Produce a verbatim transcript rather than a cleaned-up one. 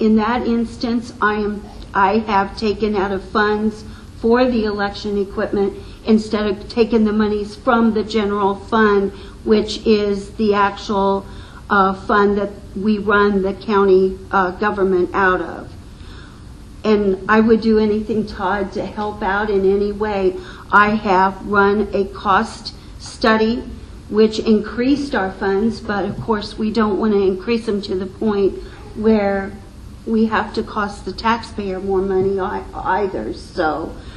in that instance, I am I have taken out of funds for the election equipment instead of taking the monies from the general fund, which is the actual uh, fund that we run the county uh, government out of. And I would do anything, Todd, to help out in any way. I have run a cost study which increased our funds, but of course we don't want to increase them to the point where we have to cost the taxpayer more money either. So